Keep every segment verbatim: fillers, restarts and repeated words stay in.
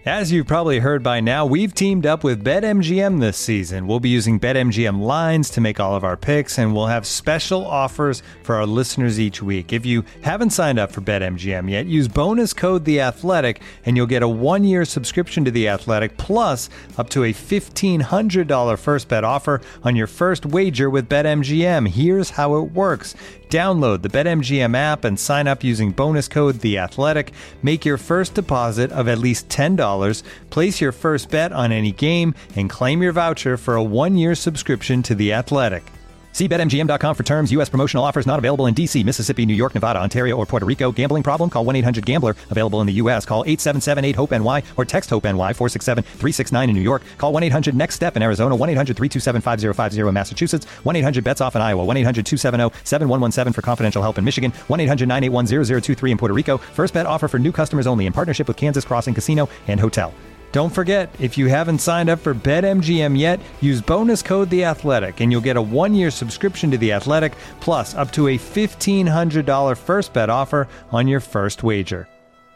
As you've probably heard by now, we've teamed up with BetMGM this season. We'll be using BetMGM lines to make all of our picks, and we'll have special offers for our listeners each week. If you haven't signed up for BetMGM yet, use bonus code The Athletic, and you'll get a one-year subscription to The Athletic, plus up to a fifteen hundred dollars first bet offer on your first wager with BetMGM. Here's how it works. Download the BetMGM app and sign up using bonus code The Athletic. Make your first deposit of at least ten dollars. Place your first bet on any game and claim your voucher for a one-year subscription to The Athletic. See Bet M G M dot com for terms. U S promotional offers not available in D C, Mississippi, New York, Nevada, Ontario, or Puerto Rico. Gambling problem? Call one eight hundred gambler. Available in the U S. Call eight seven seven eight hope N Y or text HOPE-NY four six seven three six nine in New York. Call one eight hundred next step in Arizona. one eight hundred three two seven five zero five zero in Massachusetts. one eight hundred bets off in Iowa. one eight hundred two seven zero seven one one seven for confidential help in Michigan. one eight hundred nine eight one zero zero two three in Puerto Rico. First bet offer for new customers only in partnership with Kansas Crossing Casino and Hotel. Don't forget, if you haven't signed up for BetMGM yet, use bonus code The Athletic, and you'll get a one-year subscription to The Athletic, plus up to a fifteen hundred dollars first bet offer on your first wager.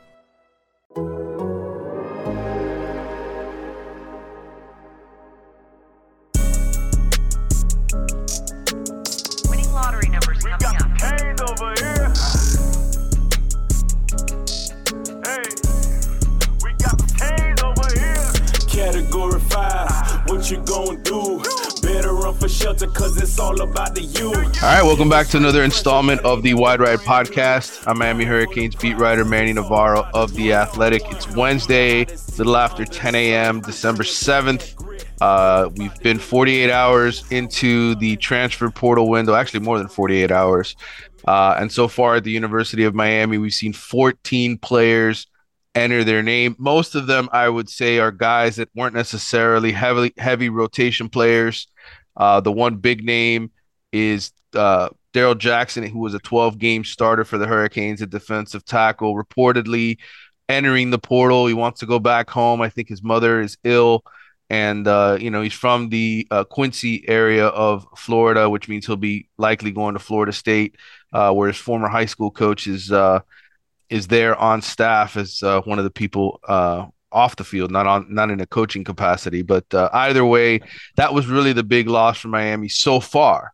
Winning lottery numbers coming up. Canes over here. Hey, we got the Canes over here. Category five, what you gonna do? Better run for shelter, cause it's all about the you. All right, welcome back to another installment of the Wide Ride Podcast. I'm Miami Hurricanes beat writer Manny Navarro of The Athletic. It's Wednesday, a little after ten a.m., December seventh. Uh, we've been forty-eight hours into the transfer portal window, actually more than forty-eight hours. Uh, and so far at the University of Miami, we've seen fourteen players enter their name. Most of them, I would say, are guys that weren't necessarily heavily heavy rotation players. Uh, the one big name is uh, Daryl Jackson, who was a twelve-game starter for the Hurricanes, a defensive tackle, reportedly entering the portal. He wants to go back home. I think his mother is ill, and uh, you know he's from the uh, Quincy area of Florida, which means he'll be likely going to Florida State, uh, where his former high school coach is uh, is there on staff as uh, one of the people uh, off the field, not on, not in a coaching capacity. But uh, either way, that was really the big loss for Miami so far.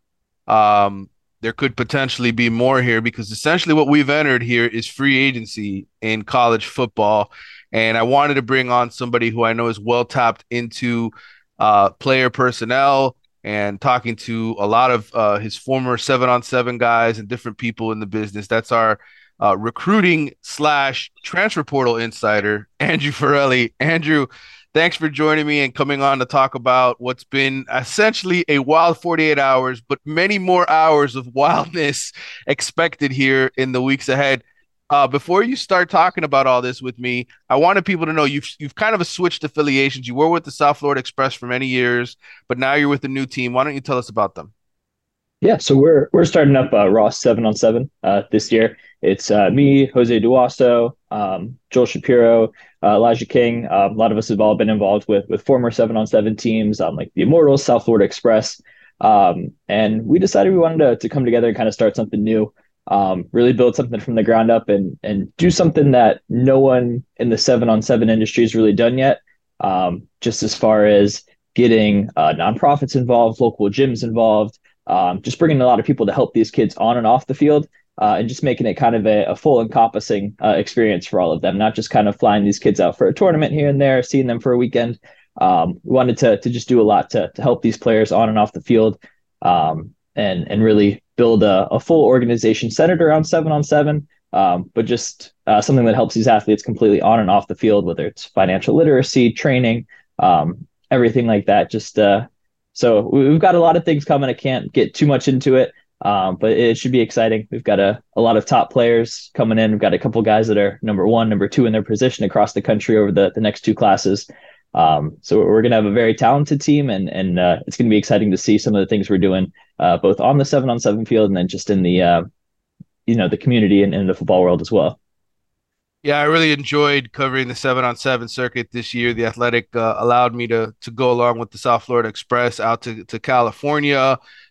Um, there could potentially be more here because essentially what we've entered here is free agency in college football. And I wanted to bring on somebody who I know is well tapped into uh, player personnel and talking to a lot of uh, his former seven on seven guys and different people in the business. That's our Uh, recruiting slash transfer portal insider, Andrew Farrelly. Andrew, thanks for joining me and coming on to talk about what's been essentially a wild forty-eight hours, but many more hours of wildness expected here in the weeks ahead. Uh, before you start talking about all this with me, I wanted people to know you've you've kind of switched affiliations. You were with the South Florida Express for many years, but now you're with a new team. Why don't you tell us about them? Yeah, so we're we're starting up uh, Ross seven on seven uh, this year. It's uh, me, Jose Duaso, um, Joel Shapiro, uh, Elijah King. Uh, a lot of us have all been involved with with former seven on seven teams, um, like the Immortals, South Florida Express, um, and we decided we wanted to to come together and kind of start something new, um, really build something from the ground up, and and do something that no one in the seven on seven industry has really done yet. Um, just as far as getting uh, nonprofits involved, local gyms involved. Um, just bringing a lot of people to help these kids on and off the field, uh, and just making it kind of a, a full encompassing uh, experience for all of them, not just kind of flying these kids out for a tournament here and there, seeing them for a weekend. Um, we wanted to to just do a lot to to help these players on and off the field, um, and and really build a, a full organization centered around seven on seven, um, but just uh, something that helps these athletes completely on and off the field, whether it's financial literacy, training, um, everything like that. Just uh, So we've got a lot of things coming. I can't get too much into it, um, but it should be exciting. We've got a, a lot of top players coming in. We've got a couple guys that are number one, number two in their position across the country over the, the next two classes. Um, so we're going to have a very talented team, and and uh, it's going to be exciting to see some of the things we're doing, uh, both on the seven on seven field and then just in the, uh, you know, the community and in the football world as well. Yeah, I really enjoyed covering the seven on seven circuit this year. The Athletic uh, allowed me to to go along with the South Florida Express out to, to California,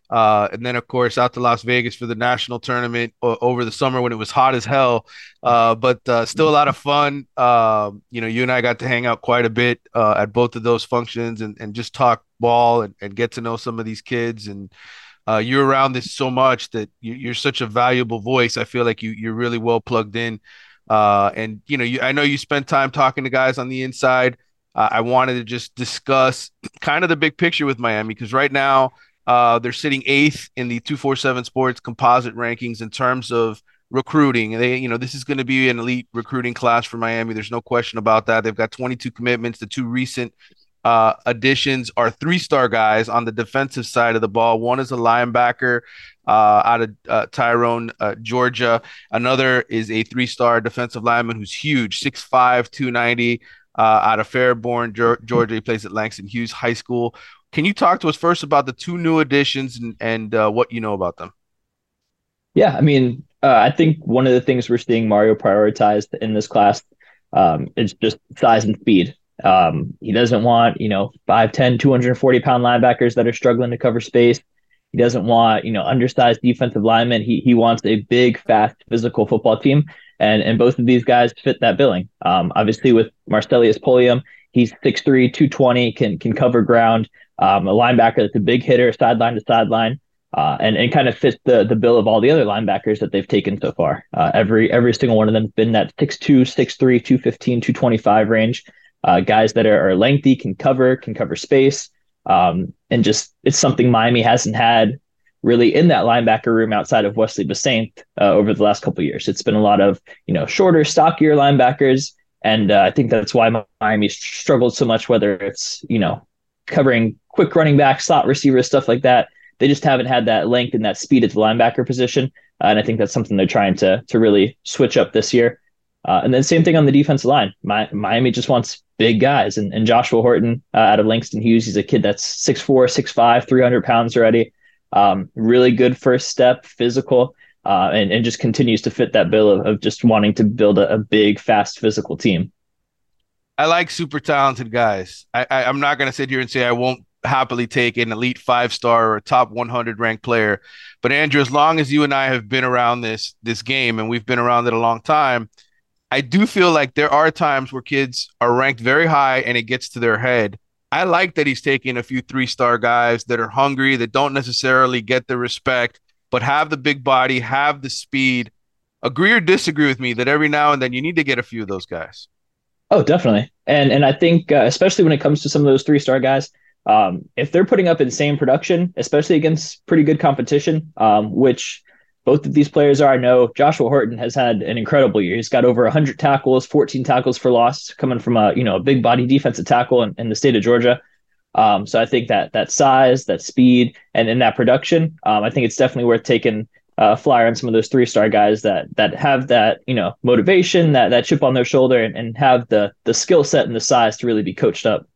Uh, and then, of course, out to Las Vegas for the national tournament o- over the summer when it was hot as hell. Uh, but uh, still a lot of fun. Uh, you know, you and I got to hang out quite a bit uh, at both of those functions and, and just talk ball and, and get to know some of these kids. And uh, you're around this so much that you, you're such a valuable voice. I feel like you, you're really well plugged in. Uh, and, you know, you, I know you spend time talking to guys on the inside. Uh, I wanted to just discuss kind of the big picture with Miami because right now, Uh, they're sitting eighth in the two forty-seven Sports composite rankings in terms of recruiting. They, you know, this is going to be an elite recruiting class for Miami. There's no question about that. They've got twenty-two commitments. The two recent uh, additions are three-star guys on the defensive side of the ball. One is a linebacker uh, out of uh, Tyrone, uh, Georgia. Another is a three-star defensive lineman who's huge, six five, two ninety, uh, out of Fairborn, Georgia. He plays at Langston Hughes High School. Can you talk to us first about the two new additions and, and uh, what you know about them? Yeah, I mean, uh, I think one of the things we're seeing Mario prioritized in this class um, is just size and speed. Um, he doesn't want, you know, five ten, two forty pound linebackers that are struggling to cover space. He doesn't want, you know, undersized defensive linemen. He he wants a big, fast, physical football team. And and both of these guys fit that billing. Um, obviously, with Marcellius Polium, he's six three, two twenty, can can cover ground. Um, a linebacker that's a big hitter, sideline to sideline, uh, and and kind of fits the the bill of all the other linebackers that they've taken so far. Uh, every every single one of them has been that six two, six three, two fifteen, two twenty-five range. Uh, guys that are, are lengthy, can cover, can cover space, um, and just it's something Miami hasn't had really in that linebacker room outside of Wesley Basaint uh, over the last couple of years. It's been a lot of you know shorter, stockier linebackers, and uh, I think that's why Miami struggled so much. Whether it's you know covering quick running back, slot receivers, stuff like that. They just haven't had that length and that speed at the linebacker position. Uh, and I think that's something they're trying to to really switch up this year. Uh, and then same thing on the defensive line. My, Miami just wants big guys. And, and Joshua Horton uh, out of Langston Hughes, he's a kid that's six four, six five, three hundred pounds already. Um, really good first step, physical, uh, and, and just continues to fit that bill of, of just wanting to build a, a big, fast, physical team. I like super talented guys. I, I, I'm not going to sit here and say I won't happily take an elite five-star or a top one hundred ranked player. But Andrew, as long as you and I have been around this this game and we've been around it a long time, I do feel like there are times where kids are ranked very high and it gets to their head. I like that he's taking a few three-star guys that are hungry, that don't necessarily get the respect, but have the big body, have the speed. Agree or disagree with me that every now and then you need to get a few of those guys? Oh, definitely. And and I think uh, especially when it comes to some of those three-star guys, Um, if they're putting up insane production, especially against pretty good competition, um, which both of these players are, I know Joshua Horton has had an incredible year. He's got over one hundred tackles, fourteen tackles for loss, coming from a you know a big body defensive tackle in, in the state of Georgia. Um, so I think that that size, that speed, and in that production, um, I think it's definitely worth taking a flyer on some of those three-star guys that that have that you know motivation, that that chip on their shoulder, and, and have the the skill set and the size to really be coached up.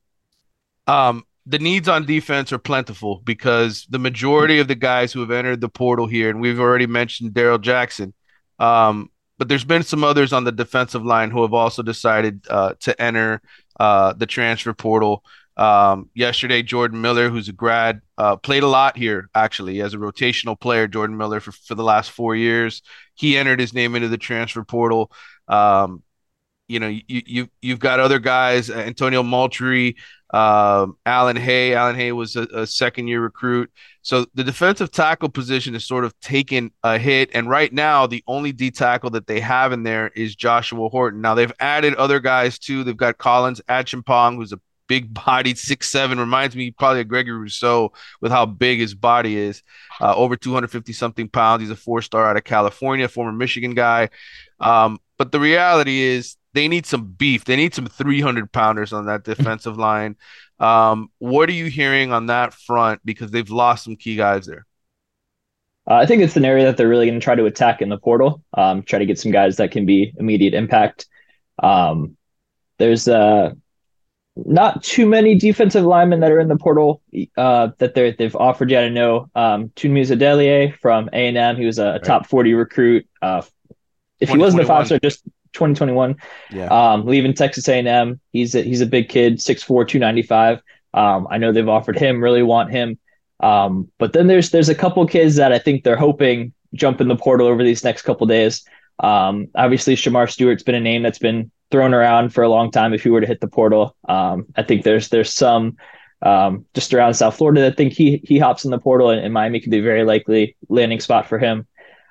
Um, the needs on defense are plentiful because the majority of the guys who have entered the portal here, and we've already mentioned Daryl Jackson, um, but there's been some others on the defensive line who have also decided uh, to enter uh, the transfer portal. Um, yesterday, Jordan Miller, who's a grad, uh, played a lot here, actually, as a rotational player, Jordan Miller, for, for the last four years. He entered his name into the transfer portal. Um, you know, you, you, you've got other guys, Antonio Moultrie, Um, Alan Hay. Alan Hay was a, a second-year recruit. So the defensive tackle position is sort of taken a hit. And right now, the only D tackle that they have in there is Joshua Horton. Now, they've added other guys, too. They've got Collins Achimpong, who's a big-bodied six seven. Reminds me probably of Gregory Rousseau with how big his body is. Uh, over two hundred fifty-something pounds. He's a four-star out of California, former Michigan guy. Um, but the reality is, they need some beef. They need some three hundred pounders on that defensive line. Um, what are you hearing on that front? Because they've lost some key guys there. Uh, I think it's an area that they're really going to try to attack in the portal, um, try to get some guys that can be immediate impact. Um, there's uh, not too many defensive linemen that are in the portal uh, that they're, they've offered yet. I know um, Tunmiza Delie from A and M. He was a, a right. top forty recruit. Uh, if he wasn't a five-star, just twenty twenty-one, yeah. um, leaving Texas A and M. He's a, he's a big kid, six four, two ninety-five. Um, I know they've offered him, really want him. Um, but then there's there's a couple kids that I think they're hoping jump in the portal over these next couple days. Um, obviously, Shamar Stewart's been a name that's been thrown around for a long time. If he were to hit the portal, um, I think there's there's some um, just around South Florida that think he he hops in the portal, and, and Miami could be a very likely landing spot for him.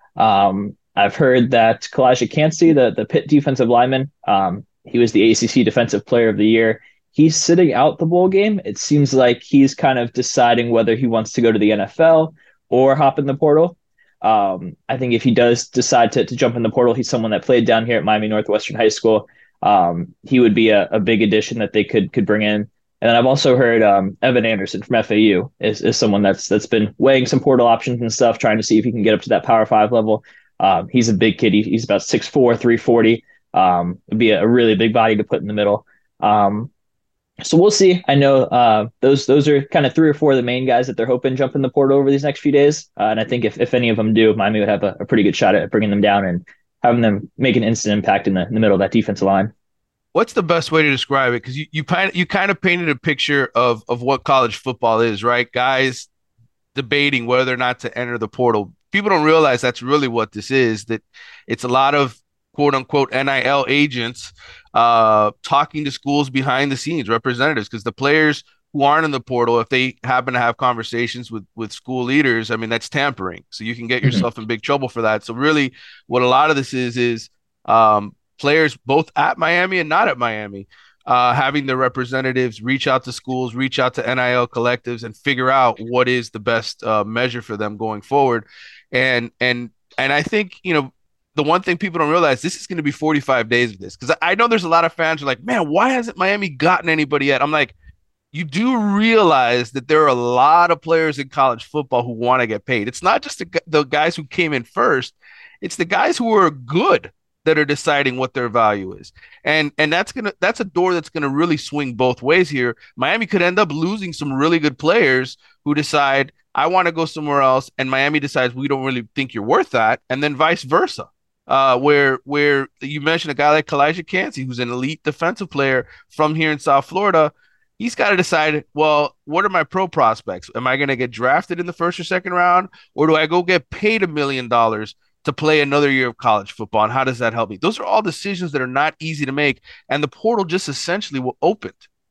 Um, I've heard that Kalijah Cansey, the the Pitt defensive lineman, um, he was the A C C Defensive Player of the Year. He's sitting out the bowl game. It seems like he's kind of deciding whether he wants to go to the N F L or hop in the portal. Um, I think if he does decide to, to jump in the portal, he's someone that played down here at Miami Northwestern High School. Um, he would be a, a big addition that they could could bring in. And then I've also heard um, Evan Anderson from F A U is, is someone that's that's been weighing some portal options and stuff, trying to see if he can get up to that Power Five level. Um, he's a big kid. He, he's about six four, three forty. Um, would be a, a really big body to put in the middle. Um, so we'll see. I know uh, those those are kind of three or four of the main guys that they're hoping jump in the portal over these next few days. Uh, and I think if, if any of them do, Miami would have a, a pretty good shot at bringing them down and having them make an instant impact in the, in the middle of that defensive line. What's the best way to describe it? Because you you kind you kind of painted a picture of of what college football is, right? Guys debating whether or not to enter the portal. People don't realize that's really what this is. That it's a lot of quote unquote N I L agents uh, talking to schools behind the scenes, representatives, because the players who aren't in the portal, if they happen to have conversations with with school leaders, I mean that's tampering. So you can get yourself mm-hmm. in big trouble for that. So really, what a lot of this is is um, players both at Miami and not at Miami, uh, having their representatives reach out to schools, reach out to N I L collectives, and figure out what is the best uh, measure for them going forward. And and and I think, you know, the one thing people don't realize, this is going to be forty-five days of this, because I know there's a lot of fans who are like, man, why hasn't Miami gotten anybody yet? I'm like, you do realize that there are a lot of players in college football who want to get paid. It's not just the, the guys who came in first. It's the guys who are good that are deciding what their value is. And and that's gonna that's a door that's gonna really swing both ways here. Miami could end up losing some really good players who decide, I want to go somewhere else, and Miami decides we don't really think you're worth that, and then vice versa. Uh, where where you mentioned a guy like Kalijah Cansey, who's an elite defensive player from here in South Florida. He's got to decide, well, what are my pro prospects? Am I going to get drafted in the first or second round, or do I go get paid a million dollars to play another year of college football? And how does that help me? Those are all decisions that are not easy to make, and the portal just essentially will open.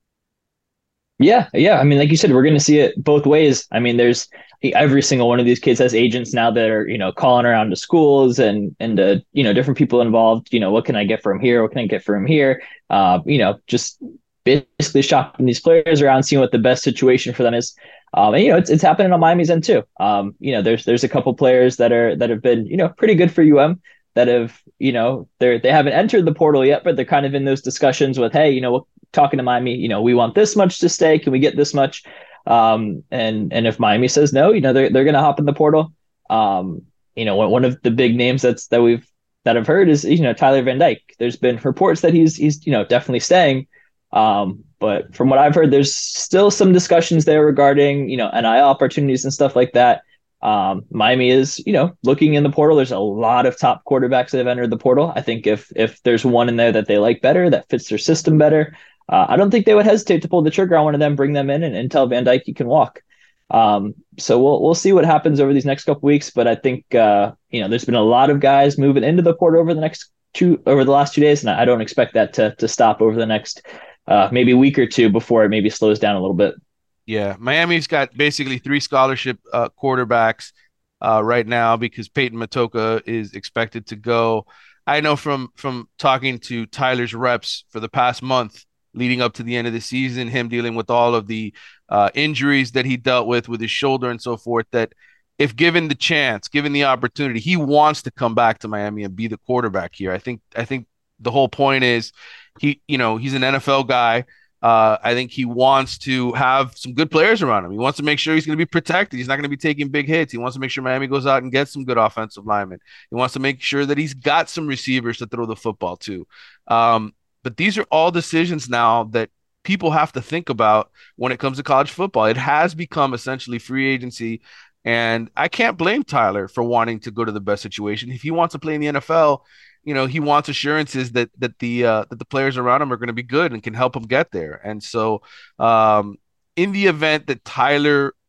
Yeah, yeah. I mean, like you said, we're going to see it both ways. I mean, there's every single one of these kids has agents now that are, you know, calling around to schools and and uh, you know, different people involved. You know, what can I get from here? What can I get from here? Uh, you know, just basically shopping these players around, seeing what the best situation for them is. Um, and you know, it's it's happening on Miami's end too. Um, you know, there's there's a couple players that are that have been, you know, pretty good for U M that have, you know, they're they haven't entered the portal yet, but they're kind of in those discussions with, hey, you know, talking to Miami, you know, we want this much to stay. Can we get this much? Um, and and if Miami says no, you know, they're they're gonna hop in the portal. Um, you know, one, one of the big names that's that we've that I've heard is, you know, Tyler Van Dyke. There's been reports that he's he's you know definitely staying. Um, but from what I've heard, there's still some discussions there regarding, you know, N I L opportunities and stuff like that. Um, Miami is, you know, looking in the portal. There's a lot of top quarterbacks that have entered the portal. I think if if there's one in there that they like better, that fits their system better, uh, I don't think they would hesitate to pull the trigger on one of them, bring them in, and, and tell Van Dyke he can walk. Um, so we'll we'll see what happens over these next couple weeks. But I think uh, you know, there's been a lot of guys moving into the portal over the next two over the last two days, and I don't expect that to to stop over the next uh, maybe a week or two before it maybe slows down a little bit. Yeah, Miami's got basically three scholarship uh, quarterbacks uh, right now because Peyton Matoka is expected to go. I know from from talking to Tyler's reps for the past month leading up to the end of the season, him dealing with all of the uh, injuries that he dealt with with his shoulder and so forth, that if given the chance, given the opportunity, he wants to come back to Miami and be the quarterback here. I think I think the whole point is he, you know, he's an N F L guy. Uh, I think he wants to have some good players around him. He wants to make sure he's going to be protected. He's not going to be taking big hits. He wants to make sure Miami goes out and gets some good offensive linemen. He wants to make sure that he's got some receivers to throw the football to. Um, but these are all decisions now that people have to think about when it comes to college football. It has become essentially free agency, and I can't blame Tyler for wanting to go to the best situation. If he wants to play in the N F L, you know, he wants assurances that that the uh, that the players around him are going to be good and can help him get there. And so, um, in the event that Tyler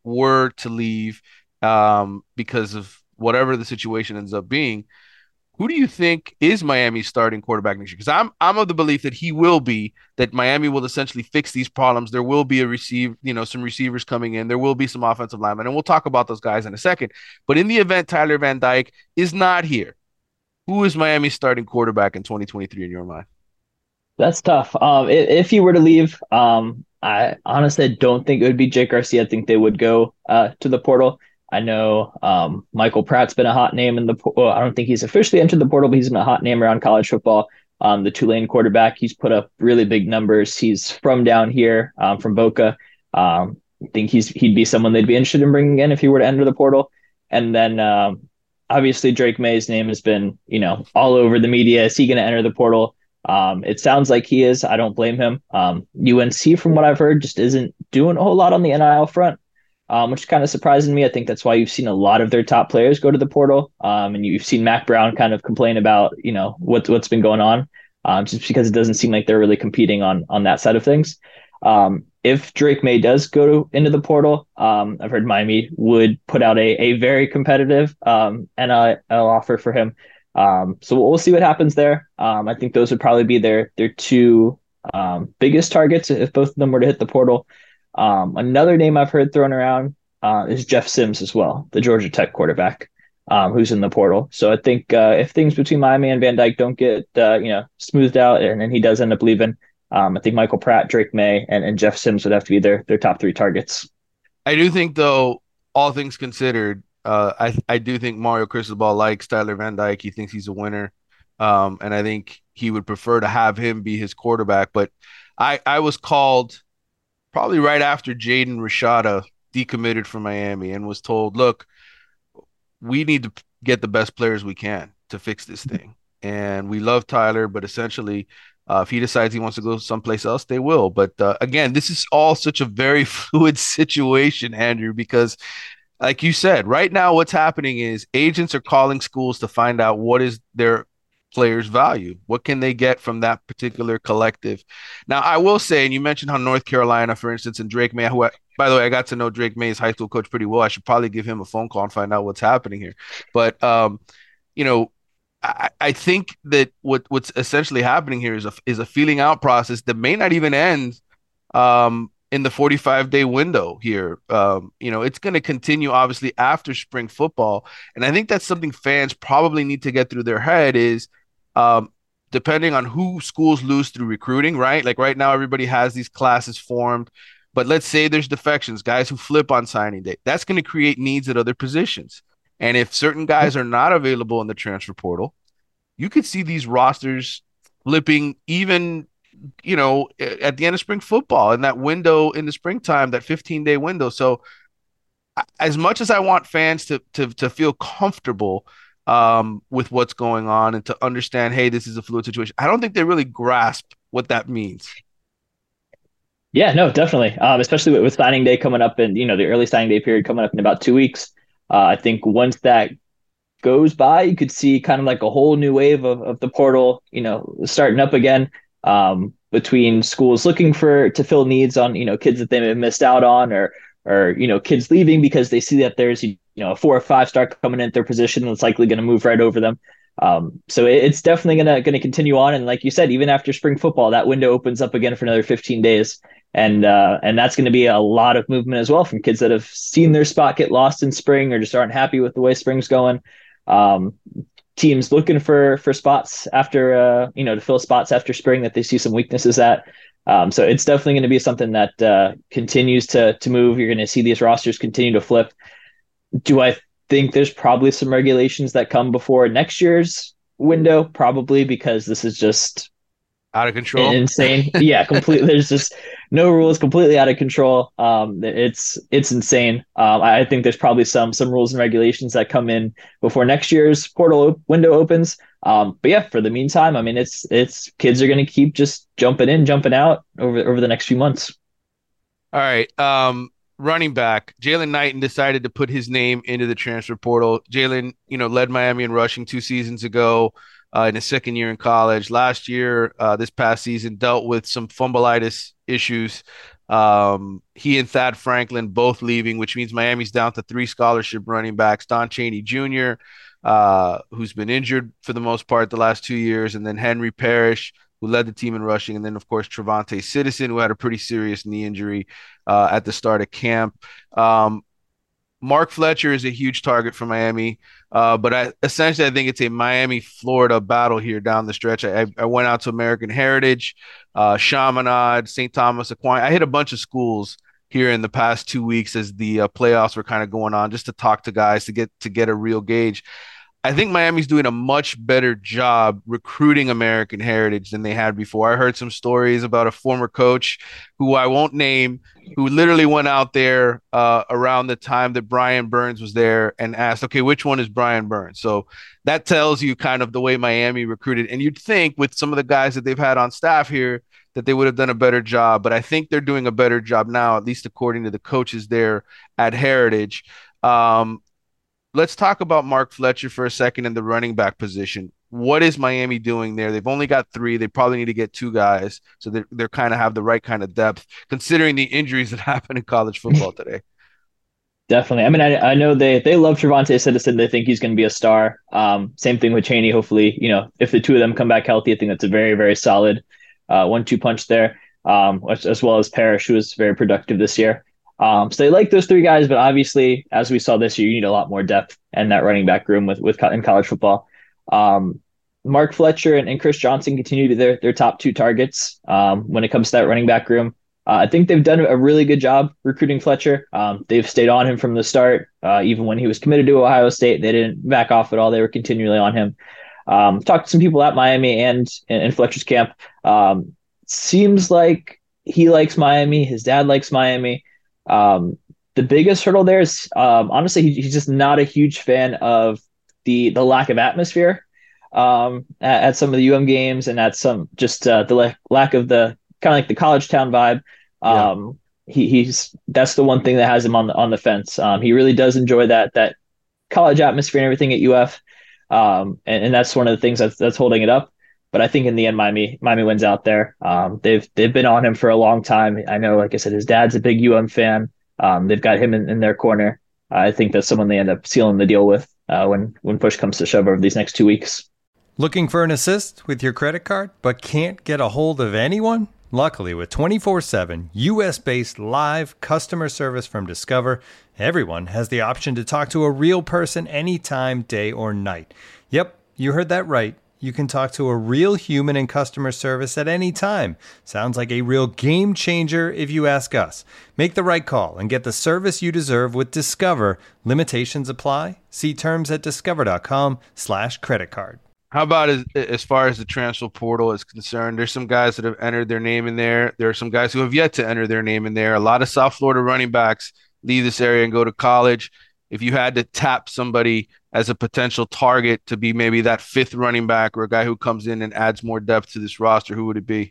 were to leave um, because of whatever the situation ends up being, who do you think is Miami's starting quarterback next year? Because I'm I'm of the belief that he will be, that Miami will essentially fix these problems. There will be a receive, you know, some receivers coming in. There will be some offensive linemen, and we'll talk about those guys in a second. But in the event Tyler Van Dyke is not here, who is Miami's starting quarterback in twenty twenty-three in your mind? That's tough. Um, if, if he were to leave, um, I honestly don't think it would be Jake Garcia. I think they would go uh, to the portal. I know um, Michael Pratt's been a hot name in the. Well, I don't think he's officially entered the portal, but he's been a hot name around college football. Um, the Tulane quarterback, he's put up really big numbers. He's from down here, um, from Boca. Um, I think he's he'd be someone they'd be interested in bringing in if he were to enter the portal. And then um, obviously Drake May's name has been, you know, all over the media. Is he going to enter the portal? Um, it sounds like he is. I don't blame him. Um, U N C, from what I've heard, just isn't doing a whole lot on the N I L front, um, which is kind of surprising me. I think that's why you've seen a lot of their top players go to the portal. Um, and you've seen Mac Brown kind of complain about, you know, what, what's been going on, um, just because it doesn't seem like they're really competing on, on that side of things. Um, if Drake May does go to, into the portal, um, I've heard Miami would put out a, a very competitive um, N I L offer for him. Um, so we'll, we'll see what happens there. Um, I think those would probably be their their two um, biggest targets if both of them were to hit the portal. Um, another name I've heard thrown around uh, is Jeff Sims as well, the Georgia Tech quarterback, um, who's in the portal. So I think uh, if things between Miami and Van Dyke don't get uh, you know smoothed out, and then he does end up leaving, um, I think Michael Pratt, Drake May, and, and Jeff Sims would have to be their their top three targets. I do think, though, all things considered, Uh, I I do think Mario Cristobal likes Tyler Van Dyke. He thinks he's a winner, um, and I think he would prefer to have him be his quarterback. But I I was called probably right after Jaden Rashada decommitted from Miami and was told, look, we need to get the best players we can to fix this thing. And we love Tyler, but essentially, uh, if he decides he wants to go someplace else, they will. But uh, again, this is all such a very fluid situation, Andrew, because like you said, right now what's happening is agents are calling schools to find out what is their players' value. What can they get from that particular collective? Now, I will say, and you mentioned how North Carolina, for instance, and Drake May, who I, by the way, I got to know Drake May's high school coach pretty well. I should probably give him a phone call and find out what's happening here. But, um, you know, I, I think that what what's essentially happening here is a, is a feeling out process that may not even end um, in the forty-five day window here. Um, you know, it's going to continue obviously after spring football. And I think that's something fans probably need to get through their head is um, depending on who schools lose through recruiting, right? Like right now, everybody has these classes formed, but let's say there's defections, guys who flip on signing day. That's going to create needs at other positions. And if certain guys are not available in the transfer portal, you could see these rosters flipping even you know, at the end of spring football in that window in the springtime, that fifteen day window. So as much as I want fans to, to, to feel comfortable um, with what's going on and to understand, hey, this is a fluid situation, I don't think they really grasp what that means. Yeah, no, definitely. Um, especially with, with signing day coming up and, you know, the early signing day period coming up in about two weeks. Uh, I think once that goes by, you could see kind of like a whole new wave of, of the portal, you know, starting up again. Um, between schools looking for to fill needs on, you know, kids that they may have missed out on or, or, you know, kids leaving because they see that there's, you know, a four or five star coming in at their position and it's likely going to move right over them. Um, so it, it's definitely going to, going to continue on. And like you said, even after spring football, that window opens up again for another fifteen days. And, uh, and that's going to be a lot of movement as well from kids that have seen their spot get lost in spring or just aren't happy with the way spring's going. Um, teams looking for for spots after uh you know to fill spots after spring that they see some weaknesses at, um so it's definitely going to be something that uh continues to to move. You're going to see these rosters continue to flip. Do I think there's probably some regulations that come before next year's window? Probably, because this is just out of control, insane. Yeah, completely. There's just no rules, completely out of control. Um, it's it's insane. Um, I think there's probably some some rules and regulations that come in before next year's portal op- window opens. Um, but yeah, for the meantime, I mean, it's it's kids are going to keep just jumping in, jumping out over over the next few months. All right. Um, running back Jalen Knighton decided to put his name into the transfer portal. Jalen, you know, led Miami in rushing two seasons ago. Uh, in his second year in college. Last year, uh, this past season, dealt with some fumbleitis issues Um, he and Thad Franklin both leaving, which means Miami's down to three scholarship running backs: Don Chaney Junior, uh, who's been injured for the most part the last two years, and then Henry Parrish, who led the team in rushing, and then of course Trevante Citizen, who had a pretty serious knee injury uh, at the start of camp. Um, Mark Fletcher is a huge target for Miami, uh, but I, essentially I think it's a Miami-Florida battle here down the stretch. I, I went out to American Heritage, uh, Chaminade, Saint Thomas Aquinas. I hit a bunch of schools here in the past two weeks as the uh, playoffs were kind of going on, just to talk to guys to get to get a real gauge. I think Miami's doing a much better job recruiting American Heritage than they had before. I heard some stories about a former coach who I won't name, who literally went out there uh, around the time that Brian Burns was there and asked, okay, which one is Brian Burns? So that tells you kind of the way Miami recruited. And you'd think with some of the guys that they've had on staff here that they would have done a better job. But I think they're doing a better job now, at least according to the coaches there at Heritage. Um, Let's talk about Mark Fletcher for a second in the running back position. What is Miami doing there? They've only got three. They probably need to get two guys, so they're, they're kind of have the right kind of depth, considering the injuries that happen in college football today. Definitely. I mean, I, I know they they love Trevante Citizen. They think he's going to be a star. Um, same thing with Chaney. Hopefully, you know, if the two of them come back healthy, I think that's a very, very solid uh, one two punch there, um, as, as well as Parrish, who was very productive this year. Um, so they like those three guys, but obviously, as we saw this year, you need a lot more depth in that running back room with with in college football. Um, Mark Fletcher and, and Chris Johnson continue to be their their top two targets um, when it comes to that running back room. Uh, I think they've done a really good job recruiting Fletcher. Um, they've stayed on him from the start, uh, even when he was committed to Ohio State. They didn't back off at all. They were continually on him. Um, talked to some people at Miami and in Fletcher's camp. Um, seems like he likes Miami. His dad likes Miami. Um, the biggest hurdle there is um, honestly he, he's just not a huge fan of the the lack of atmosphere um, at, at some of the U M games and at some just uh, the la- lack of the kind of like the college town vibe. Um, yeah. he, he's that's the one thing that has him on the on the fence. Um, he really does enjoy that that college atmosphere and everything at U F, um, and, and that's one of the things that's that's holding it up. But I think in the end, Miami Miami wins out there. Um, they've they've been on him for a long time. I know, like I said, his dad's a big U M fan. Um, they've got him in, in their corner. Uh, I think that's someone they end up sealing the deal with uh, when when push comes to shove over these next two weeks. Looking for an assist with your credit card, but can't get a hold of anyone? Luckily, with twenty-four seven U S-based live customer service from Discover, everyone has the option to talk to a real person anytime, day or night. Yep, you heard that right. You can talk to a real human in customer service at any time. Sounds like a real game changer if you ask us. Make the right call and get the service you deserve with Discover. Limitations apply. See terms at discover.com slash credit card. How about as, as far as the transfer portal is concerned? There's some guys that have entered their name in there. There are some guys who have yet to enter their name in there. A lot of South Florida running backs leave this area and go to college. If you had to tap somebody as a potential target to be maybe that fifth running back or a guy who comes in and adds more depth to this roster, who would it be?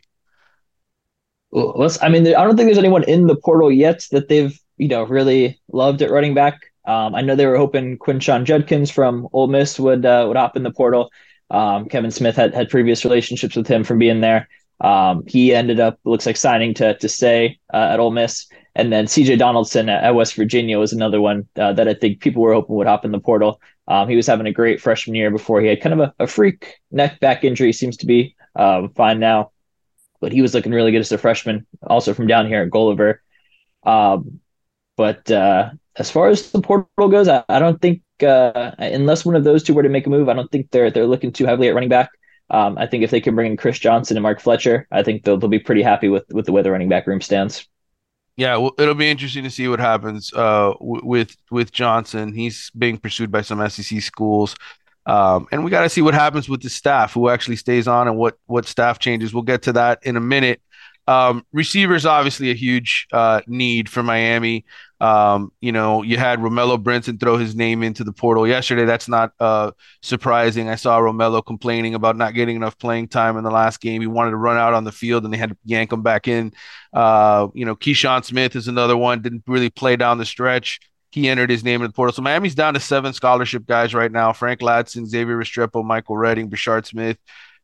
Well, let's, I mean, I don't think there's anyone in the portal yet that they've, you know, really loved at running back. Um, I know they were hoping Quinshon Judkins from Ole Miss would uh, would hop in the portal. Um, Kevin Smith had, had previous relationships with him from being there. Um, he ended up, looks like, signing to to stay uh, at Ole Miss. And then C J Donaldson at, at West Virginia was another one uh, that I think people were hoping would hop in the portal. Um, he was having a great freshman year before he had kind of a, a freak neck back injury, seems to be um, fine now. But he was looking really good as a freshman, also from down here at Gulliver. Um, but uh, as far as the portal goes, I, I don't think, uh, unless one of those two were to make a move, I don't think they're they're looking too heavily at running back. Um, I think if they can bring in Chris Johnson and Mark Fletcher, I think they'll, they'll be pretty happy with, with the way the running back room stands. Yeah, well, it'll be interesting to see what happens uh, w- with with Johnson. He's being pursued by some S E C schools, um, and we got to see what happens with the staff, who actually stays on, and what what staff changes. We'll get to that in a minute. Um, receivers, obviously, a huge uh, need for Miami. Um, you know, you had Romello Brinson throw his name into the portal yesterday. That's not uh, surprising. I saw Romello complaining about not getting enough playing time in the last game. He wanted to run out on the field, and they had to yank him back in. Uh, you know, Keyshawn Smith is another one. Didn't really play down the stretch. He entered his name in the portal. So Miami's down to seven scholarship guys right now: Frank Ladson, Xavier Restrepo, Michael Redding, Bashard Smith,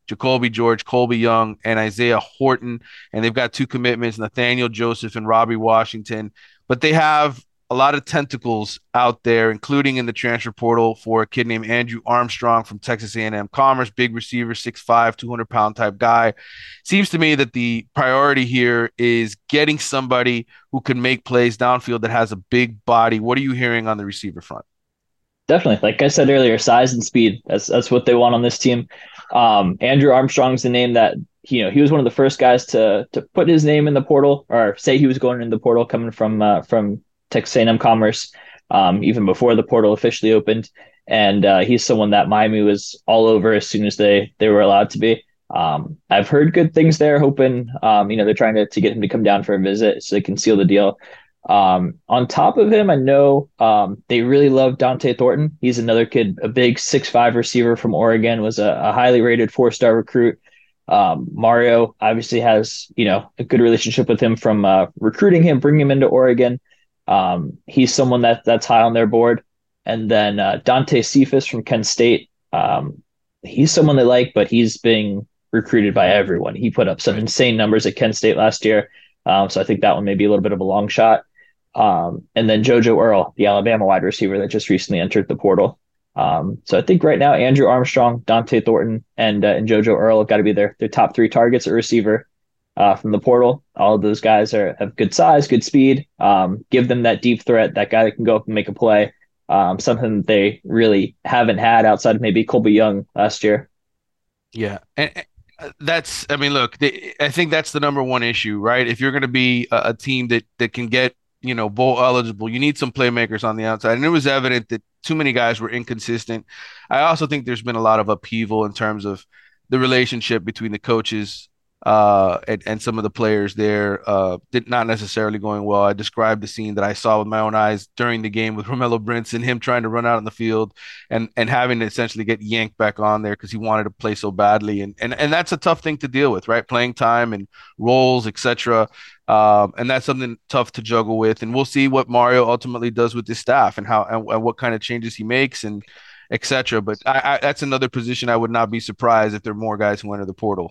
Jacoby George, Colby Young, and Isaiah Horton. And they've got two commitments, Nathaniel Joseph and Robbie Washington. But they have a lot of tentacles out there, including in the transfer portal for a kid named Andrew Armstrong from Texas A and M Commerce, big receiver, six five, two hundred pound type guy. Seems to me that the priority here is getting somebody who can make plays downfield that has a big body. What are you hearing on the receiver front? Definitely. Like I said earlier, size and speed. That's that's what they want on this team. Um, Andrew Armstrong's the name that, you know, he was one of the first guys to to put his name in the portal, or say he was going in the portal, coming from uh, from Texas A and M Commerce, um, even before the portal officially opened. And uh, he's someone that Miami was all over as soon as they they were allowed to be. Um, I've heard good things there, hoping, um, you know, they're trying to, to get him to come down for a visit so they can seal the deal. Um, on top of him, I know um, they really love Dante Thornton. He's another kid, a big six five receiver from Oregon, was a, a highly rated four-star recruit. Um, Mario obviously has, you know, a good relationship with him from uh, recruiting him, bringing him into Oregon. Um, he's someone that that's high on their board. And then uh, Dante Cephas from Kent State. Um, he's someone they like, but he's being recruited by everyone. He put up some insane numbers at Kent State last year. Um, so I think that one may be a little bit of a long shot. Um, and then JoJo Earl, the Alabama wide receiver that just recently entered the portal. Um, so I think right now, Andrew Armstrong, Dante Thornton, and uh, and JoJo Earl have got to be their, their top three targets at receiver uh, from the portal. All of those guys are have good size, good speed. Um, give them that deep threat, that guy that can go up and make a play. Um, something that they really haven't had outside of maybe Colby Young last year. Yeah. And, that's, I mean, look, they, I think that's the number one issue, right? If you're going to be a, a team that, that can get, you know, bowl eligible, you need some playmakers on the outside. And it was evident that too many guys were inconsistent. I also think there's been a lot of upheaval in terms of the relationship between the coaches uh, and, and some of the players there, uh, did not necessarily going well. I described the scene that I saw with my own eyes during the game with Romello Brinson, him trying to run out on the field and and having to essentially get yanked back on there because he wanted to play so badly. And and and that's a tough thing to deal with, right? Playing time and roles, et cetera. Um, and that's something tough to juggle with. And we'll see what Mario ultimately does with his staff and how and, and what kind of changes he makes and et cetera. But I, I, that's another position I would not be surprised if there are more guys who enter the portal.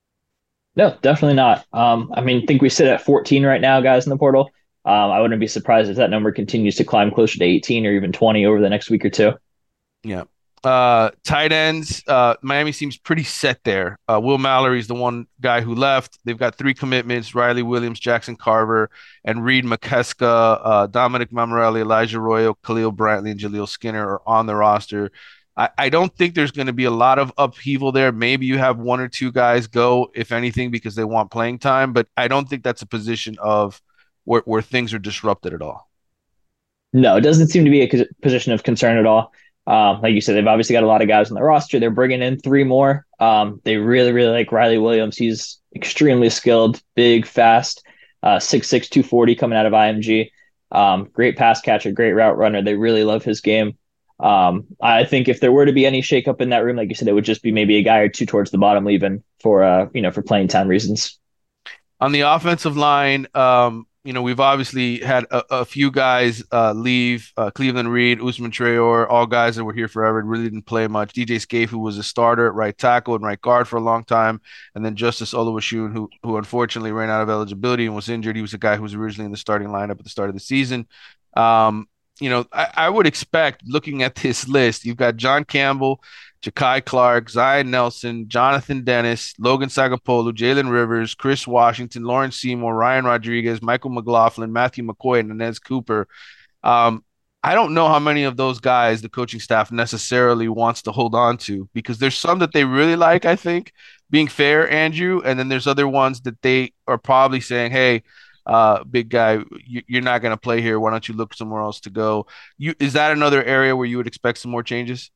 No, definitely not. Um, I mean, I think we sit at fourteen right now, guys in the portal. Um, I wouldn't be surprised if that number continues to climb closer to eighteen or even twenty over the next week or two. Yeah. Uh, tight ends, uh, Miami seems pretty set there. Uh, Will Mallory is the one guy who left. They've got three commitments: Riley Williams, Jackson Carver, and Reed McKeska. Uh, Dominic Mammarelli, Elijah Royo, Khalil Brantley, and Jaleel Skinner are on the roster. I, I don't think there's going to be a lot of upheaval there. Maybe you have one or two guys go, if anything, because they want playing time. But I don't think that's a position of where, where things are disrupted at all. No, it doesn't seem to be a position of concern at all. Um, like you said, they've obviously got a lot of guys on the roster. They're bringing in three more. Um, they really, really like Riley Williams. He's extremely skilled, big, fast, uh, six six, two forty coming out of I M G. Um, great pass catcher, great route runner. They really love his game. Um, I think if there were to be any shakeup in that room, like you said, it would just be maybe a guy or two towards the bottom leaving for, uh, you know, for playing time reasons. On the offensive line, um, you know, we've obviously had a, a few guys uh, leave, uh, Cleveland Reed, Usman Traore, all guys that were here forever, really didn't play much. D J Scaife, who was a starter at right tackle and right guard for a long time, and then Justice Oluwashun, who who unfortunately ran out of eligibility and was injured. He was a guy who was originally in the starting lineup at the start of the season. Um, you know, I, I would expect, looking at this list, you've got John Campbell, Ja'Kai Clark, Zion Nelson, Jonathan Dennis, Logan Sagapolu, Jalen Rivers, Chris Washington, Lawrence Seymour, Ryan Rodriguez, Michael McLaughlin, Matthew McCoy, and Inez Cooper. Um, I don't know how many of those guys the coaching staff necessarily wants to hold on to, because there's some that they really like, I think, being fair, Andrew, and then there's other ones that they are probably saying, hey, uh, big guy, you, you're not going to play here. Why don't you look somewhere else to go? You, is that another area where you would expect some more changes?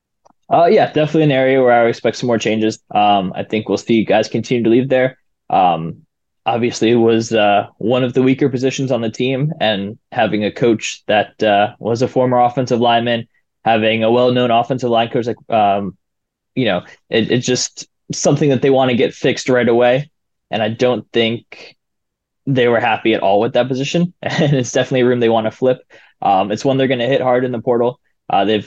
Uh, yeah, definitely an area where I would expect some more changes. Um, I think we'll see guys continue to leave there. Um, obviously, it was uh, one of the weaker positions on the team, and having a coach that uh, was a former offensive lineman, having a well-known offensive line coach, like um, you know, it, it's just something that they want to get fixed right away. And I don't think they were happy at all with that position. And it's definitely a room they want to flip. Um, it's one they're going to hit hard in the portal. Uh, they've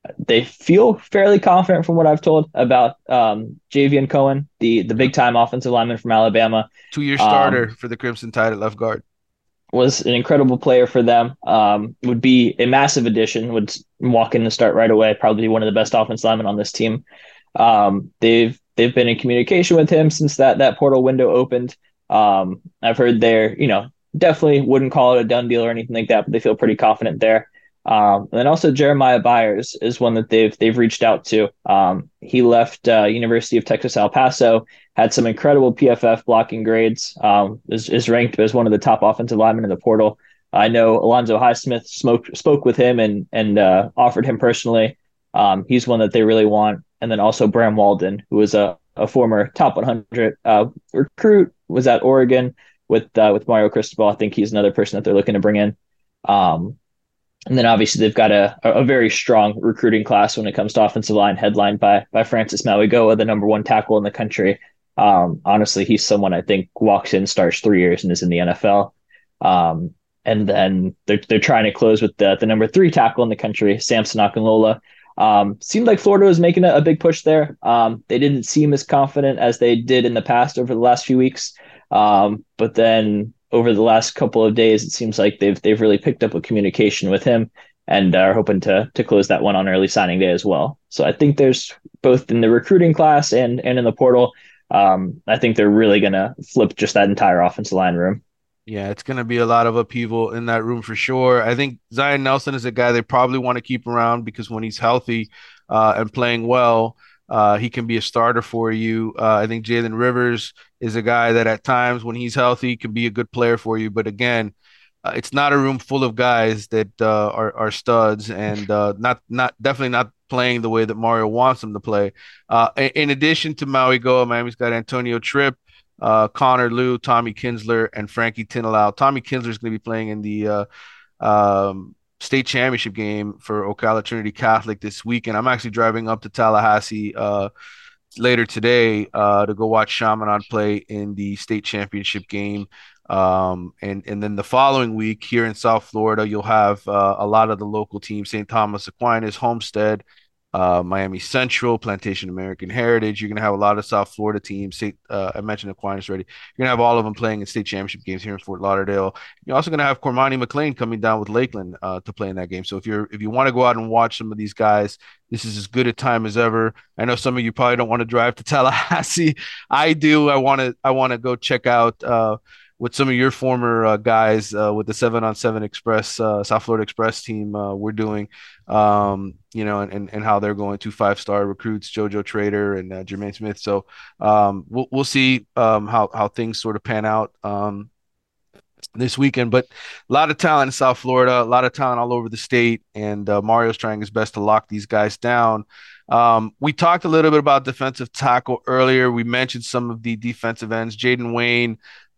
they feel fairly confident from what I've told about um, Javion Cohen, the the big time offensive lineman from Alabama. Two-year Um, starter for the Crimson Tide at left guard. was an incredible player for them. Um, would be a massive addition. Would walk in and start right away. Probably one of the best offensive linemen on this team. Um, they've they've been in communication with him since that that portal window opened. Um, I've heard they're you know definitely wouldn't call it a done deal or anything like that, but they feel pretty confident there. Um, and then also Jeremiah Byers is one that they've they've reached out to. Um, he left uh, University of Texas El Paso, had some incredible P F F blocking grades. Um, is, is ranked as one of the top offensive linemen in the portal. I know Alonzo Highsmith spoke spoke with him and and uh, offered him personally. Um, he's one that they really want. And then also Bram Walden, who was a, a former top one hundred uh, recruit, was at Oregon with uh, with Mario Cristobal. I think he's another person that they're looking to bring in. Um, and then obviously they've got a, a very strong recruiting class when it comes to offensive line, headlined by by Francis Mauigoa, the number one tackle in the country. Um, honestly, he's someone I think walks in, starts three years, and is in the N F L. Um, and then they're they're trying to close with the the number three tackle in the country, Samson Akinlola. Um, seemed like Florida was making a, a big push there. Um, they didn't seem as confident as they did in the past over the last few weeks. Um, but then over the last couple of days, it seems like they've they've really picked up a communication with him and are hoping to to close that one on early signing day as well. So I think there's both in the recruiting class and and in the portal. Um, I think they're really going to flip just that entire offensive line room. Yeah, it's going to be a lot of upheaval in that room for sure. I think Zion Nelson is a guy they probably want to keep around because when he's healthy uh, and playing well, uh, he can be a starter for you. Uh, I think Jalen Rivers is a guy that at times when he's healthy can be a good player for you. But again, uh, it's not a room full of guys that uh, are, are studs and uh, not not definitely not playing the way that Mario wants them to play. Uh, in, in addition to Mauigoa, Miami's got Antonio Tripp, Uh, Connor Liu, Tommy Kinsler, and Frankie Tinalau. Tommy Kinsler is going to be playing in the uh, um, state championship game for Ocala Trinity Catholic this weekend. I'm actually driving up to Tallahassee uh, later today uh, to go watch Chaminade play in the state championship game. Um, and, and then the following week here in South Florida, you'll have uh, a lot of the local teams, Saint Thomas Aquinas, Homestead, Uh, Miami Central, Plantation American Heritage. You're going to have a lot of South Florida teams. State, uh, I mentioned Aquinas already. You're going to have all of them playing in state championship games here in Fort Lauderdale. You're also going to have Cormani McLean coming down with Lakeland uh, to play in that game. So if you're if you want to go out and watch some of these guys, this is as good a time as ever. I know some of you probably don't want to drive to Tallahassee. I do. I want to. I want to go check out Uh, with some of your former uh, guys uh, with the seven on seven Express, uh, South Florida Express team, uh, we're doing, um, you know, and, and, and how they're going to five-star recruits, JoJo Trader and uh, Jermaine Smith. So um, we'll, we'll see um, how, how things sort of pan out um, this weekend, but a lot of talent in South Florida, a lot of talent all over the state. And uh, Mario's trying his best to lock these guys down. Um, we talked a little bit about defensive tackle earlier. We mentioned some of the defensive ends, Jaden Wayne,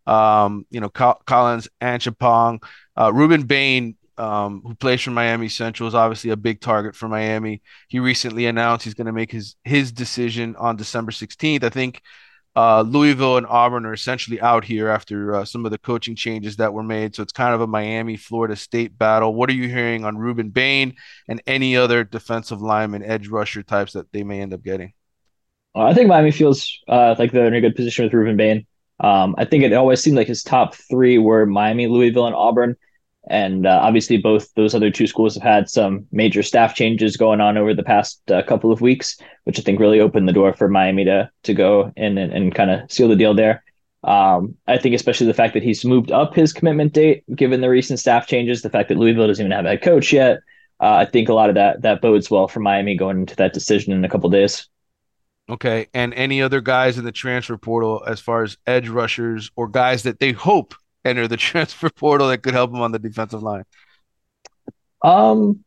Um, you know, Col- Collins, Anchapong, uh, Ruben Bain, um, who plays for Miami Central, is obviously a big target for Miami. He recently announced he's going to make his his decision on December sixteenth. I think uh, Louisville and Auburn are essentially out here after uh, some of the coaching changes that were made. So it's kind of a Miami, Florida State battle. What are you hearing on Ruben Bain and any other defensive lineman, edge rusher types that they may end up getting? Well, I think Miami feels uh, like they're in a good position with Ruben Bain. Um, I think it always seemed like his top three were Miami, Louisville, and Auburn. And uh, obviously, both those other two schools have had some major staff changes going on over the past uh, couple of weeks, which I think really opened the door for Miami to to go in and, and kind of seal the deal there. Um, I think especially the fact that he's moved up his commitment date, given the recent staff changes, the fact that Louisville doesn't even have a head coach yet. Uh, I think a lot of that that bodes well for Miami going into that decision in a couple of days. Okay. And any other guys in the transfer portal as far as edge rushers or guys that they hope enter the transfer portal that could help them on the defensive line? Um,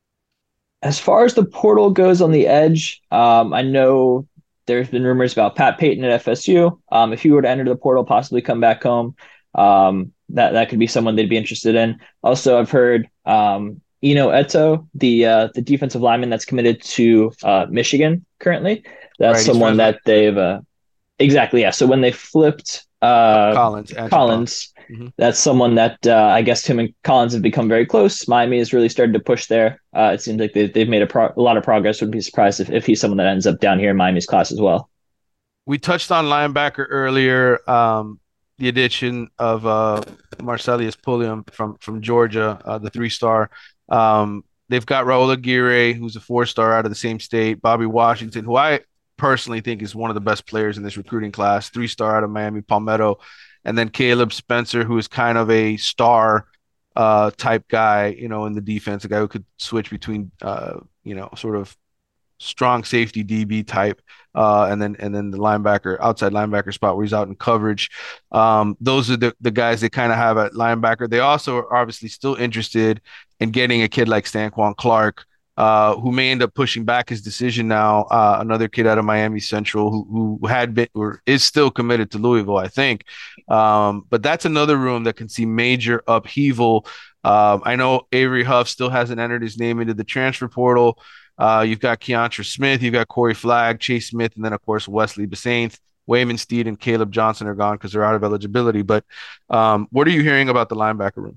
as far as the portal goes on the edge, um, I know there's been rumors about Pat Payton at F S U. Um, if he were to enter the portal, possibly come back home, um, that, that could be someone they'd be interested in. Also, I've heard um, Eno Eto, the uh, the defensive lineman that's committed to uh, Michigan currently. That's right, someone that they've uh, exactly yeah. So when they flipped uh, Collins, Collins, Mm-hmm. That's someone that uh, I guess him and Collins have become very close. Miami has really started to push there. Uh, it seems like they've, they've made a, pro- a lot of progress. Wouldn't be surprised if, if he's someone that ends up down here in Miami's class as well. We touched on linebacker earlier. Um, the addition of uh, Marcellus Pulliam from from Georgia, uh, the three-star. Um, they've got Raul Aguirre, who's a four-star out of the same state. Bobby Washington, who I personally think is one of the best players in this recruiting class, three-star out of Miami Palmetto. And then Caleb Spencer, who is kind of a star uh, type guy, you know, in the defense, a guy who could switch between, uh, you know, sort of strong safety D B type, uh, and then and then the linebacker, outside linebacker spot where he's out in coverage. Um, those are the, the guys they kind of have at linebacker. They also are obviously still interested in getting a kid like Stanquan Clark, uh, who may end up pushing back his decision now. Uh, another kid out of Miami Central who who had been or is still committed to Louisville, I think. Um, but that's another room that can see major upheaval. Um, I know Avery Huff still hasn't entered his name into the transfer portal. Uh, you've got Keontra Smith, you've got Corey Flagg, Chase Smith, and then, of course, Wesley Besainth. Wayman Steed and Caleb Johnson are gone because they're out of eligibility. But um, what are you hearing about the linebacker room?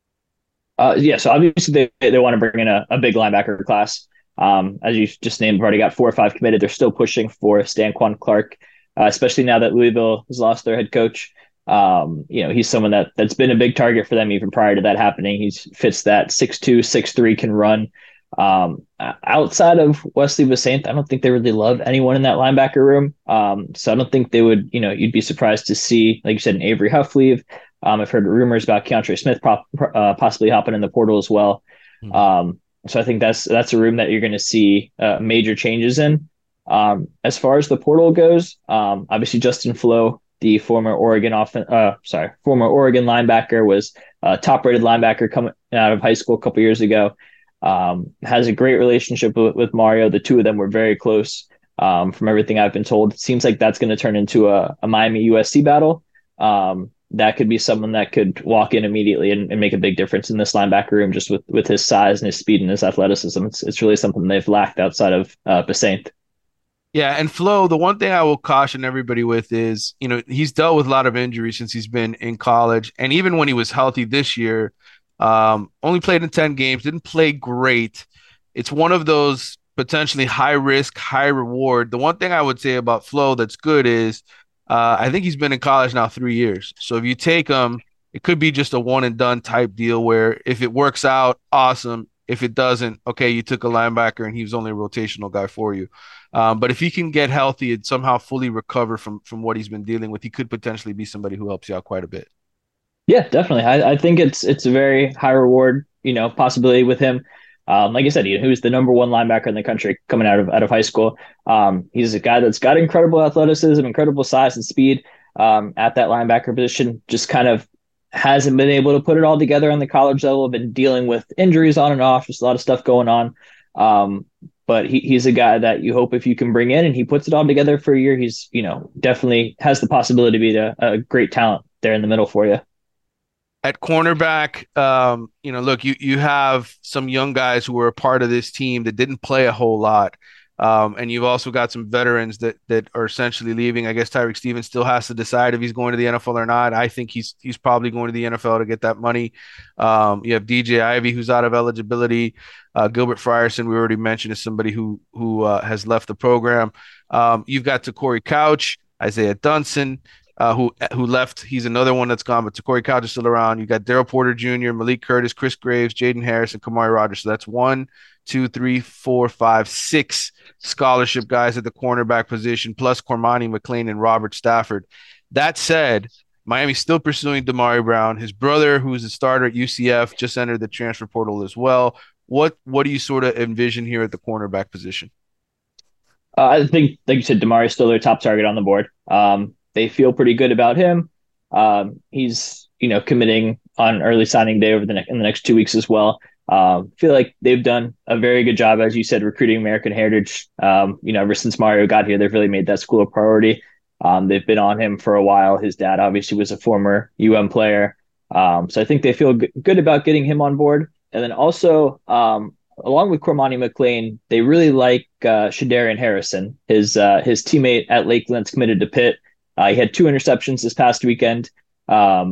Uh, yeah, so obviously they, they want to bring in a, a big linebacker class. Um, as you just named, we've already got four or five committed. They're still pushing for Stanquan Clark, uh, especially now that Louisville has lost their head coach. Um, you know, he's someone that, that's been a big target for them even prior to that happening. He fits that six two, six three, can run. Um, outside of Wesley Besainth, I don't think they really love anyone in that linebacker room. Um, so I don't think they would, you know, you'd be surprised to see, like you said, an Avery Huff leave. Um, I've heard rumors about Keontra Smith prop, uh, possibly hopping in the portal as well. Mm-hmm. Um, so I think that's that's a room that you're going to see uh, major changes in. Um, as far as the portal goes, um, obviously Justin Flo, the former Oregon off, uh, sorry, former Oregon linebacker, was a top-rated linebacker coming out of high school a couple years ago. Um, has a great relationship with, with Mario. The two of them were very close. Um, from everything I've been told, it seems like that's going to turn into a, a Miami U S C battle. Um, that could be someone that could walk in immediately and, and make a big difference in this linebacker room, just with, with his size and his speed and his athleticism. It's it's really something they've lacked outside of uh, Besainth. Yeah, and Flo, the one thing I will caution everybody with is, you know, he's dealt with a lot of injuries since he's been in college, and even when he was healthy this year. Um, only played in ten games, didn't play great. It's one of those potentially high risk, high reward. The one thing I would say about Flo that's good is uh, I think he's been in college now three years. So if you take him, it could be just a one and done type deal where if it works out, awesome. If it doesn't, okay, you took a linebacker and he was only a rotational guy for you. Um, but if he can get healthy and somehow fully recover from from what he's been dealing with, he could potentially be somebody who helps you out quite a bit. Yeah, definitely. I, I think it's it's a very high reward, you know, possibility with him. Um, like I said, he, he was the number one linebacker in the country coming out of out of high school. Um, he's a guy that's got incredible athleticism, incredible size and speed um, at that linebacker position. Just kind of hasn't been able to put it all together on the college level. Been dealing with injuries on and off, just a lot of stuff going on. Um, but he, he's a guy that you hope if you can bring in and he puts it all together for a year, he's, you know, definitely has the possibility to be a, a great talent there in the middle for you. At cornerback, um, you know, look, you you have some young guys who were a part of this team that didn't play a whole lot. Um, and you've also got some veterans that that are essentially leaving. I guess Tyreek Stevens still has to decide if he's going to the N F L or not. I think he's he's probably going to the N F L to get that money. Um, you have D J Ivey, who's out of eligibility. Uh, Gilbert Frierson, we already mentioned, is somebody who who uh, has left the program. Um, you've got Corey Couch, Isaiah Dunson, Uh, who who left. He's another one that's gone, but Corey Couch is still around. You got Daryl Porter Junior, Malik Curtis, Chris Graves, Jaden Harris, and Kamari Rogers. So that's one, two, three, four, five, six scholarship guys at the cornerback position, plus Cormani McLean and Robert Stafford. That said, Miami's still pursuing Damari Brown. His brother, who's a starter at U C F, just entered the transfer portal as well. What what do you sort of envision here at the cornerback position? Uh, I think, like you said, Damari is still their top target on the board. Um, They feel pretty good about him. Um, he's, you know, committing on early signing day over the ne- in the next two weeks as well. Um, feel like they've done a very good job, as you said, recruiting American Heritage. Um, you know, ever since Mario got here, they've really made that school a priority. Um, they've been on him for a while. His dad obviously was a former U M player. Um, so I think they feel g- good about getting him on board. And then also, um, along with Cormani McLean, they really like uh, Shadarian Harrison, his uh, his teammate at Lakeland's committed to Pitt. Uh, he had two interceptions this past weekend. Um,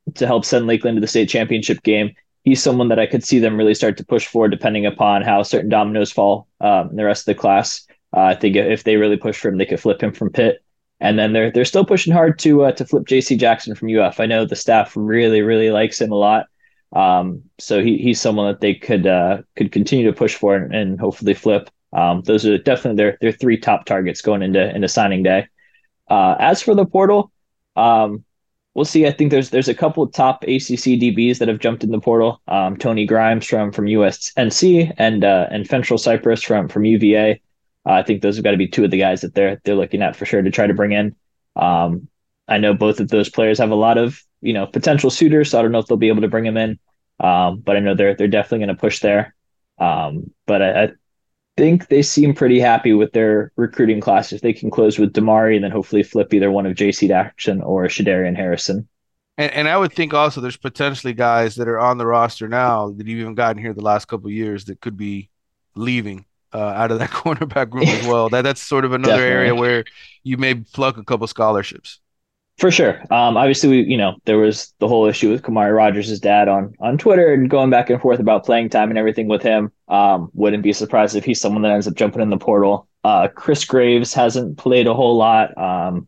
to help send Lakeland to the state championship game. He's someone that I could see them really start to push for, depending upon how certain dominoes fall um, in the rest of the class. Uh, I think if they really push for him, they could flip him from Pitt. And then they're they're still pushing hard to uh, to flip J C Jackson from U F. I know the staff really really likes him a lot, um, so he he's someone that they could uh, could continue to push for and, and hopefully flip. Um, those are definitely their their three top targets going into into signing day. Uh, as for the portal, um, we'll see. I think there's there's a couple of top A C C D Bs that have jumped in the portal. Um, Tony Grimes from from U S N C and uh, and Fentrell Cypress from from U V A. Uh, I think those have got to be two of the guys that they're they're looking at for sure to try to bring in. Um, I know both of those players have a lot of you know potential suitors, so I don't know if they'll be able to bring them in. Um, but I know they're they're definitely going to push there. Um, but I, I think they seem pretty happy with their recruiting class if they can close with Damari and then hopefully flip either one of J C Jackson or Shadarian Harrison. And, and I would think also there's potentially guys that are on the roster now that you've even gotten here the last couple of years that could be leaving. Uh, out of that cornerback group as well. That that's sort of another Definitely. area where you may pluck a couple scholarships. For sure. Um, obviously, we you know there was the whole issue with Kamari Rogers' dad on on Twitter and going back and forth about playing time and everything with him. Um, wouldn't be surprised if he's someone that ends up jumping in the portal. Uh, Chris Graves hasn't played a whole lot. Um,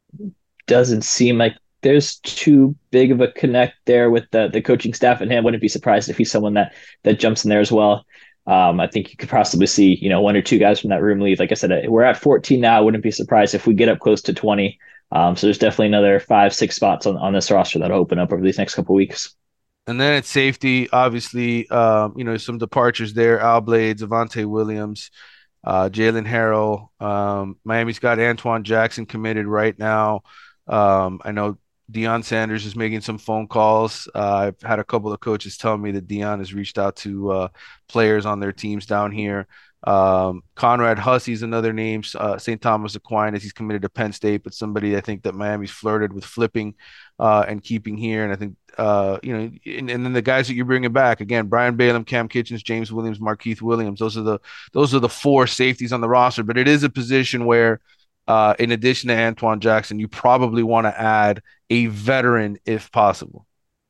doesn't seem like there's too big of a connect there with the the coaching staff and him. Wouldn't be surprised if he's someone that that jumps in there as well. Um, I think you could possibly see, you know, one or two guys from that room leave. Like I said, we're at fourteen now. I wouldn't be surprised if we get up close to twenty. Um, so there's definitely another five, six spots on, on this roster that'll open up over these next couple of weeks. And then at safety, obviously, um, you know, some departures there. Al Blades, Avante Williams, uh, Jalen Harrell. Um, Miami's got Antoine Jackson committed right now. Um, I know Deion Sanders is making some phone calls. Uh, I've had a couple of coaches tell me that Deion has reached out to uh, players on their teams down here. Um, Conrad Hussey's another name. Uh, Saint Thomas Aquinas, he's committed to Penn State, but somebody I think that Miami's flirted with flipping uh, and keeping here. And I think, uh, you know, and, and then the guys that you're bringing back again, Brian Balaam, Cam Kitchens, James Williams, Markeith Williams. Those are the those are the four safeties on the roster. But it is a position where, uh, in addition to Antoine Jackson, you probably want to add a veteran if possible.